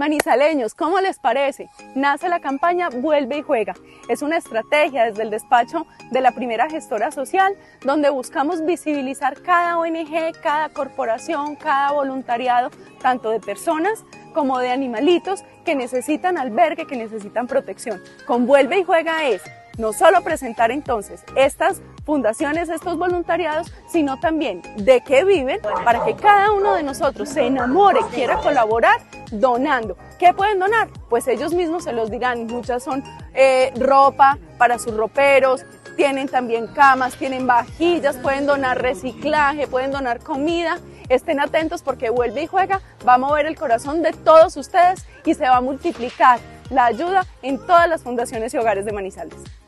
Manizaleños, ¿cómo les parece? Nace la campaña Vuelve y Juega. Es una estrategia desde el despacho de la primera gestora social, donde buscamos visibilizar cada ONG, cada corporación, cada voluntariado, tanto de personas como de animalitos que necesitan albergue, que necesitan protección. Con Vuelve y Juega es no solo presentar entonces estas fundaciones, estos voluntariados, sino también de qué viven para que cada uno de nosotros se enamore, quiera colaborar donando. ¿Qué pueden donar? Pues ellos mismos se los dirán. Muchas son ropa para sus roperos, tienen también camas, tienen vajillas, pueden donar reciclaje, pueden donar comida. Estén atentos porque Vuelve y Juega va a mover el corazón de todos ustedes y se va a multiplicar la ayuda en todas las fundaciones y hogares de Manizales.